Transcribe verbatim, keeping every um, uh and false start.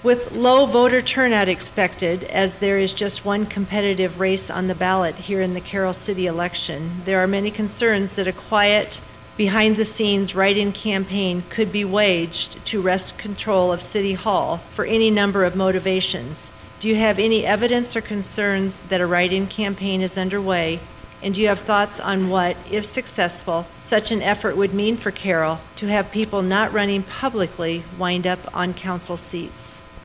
With low voter turnout expected, as there is just one competitive race on the ballot here in the Carroll City election, there are many concerns that a quiet, behind-the-scenes write-in campaign could be waged to wrest control of City Hall for any number of motivations. Do you have any evidence or concerns that a write-in campaign is underway? And do you have thoughts on what, if successful, such an effort would mean for Carroll to have people not running publicly wind up on council seats?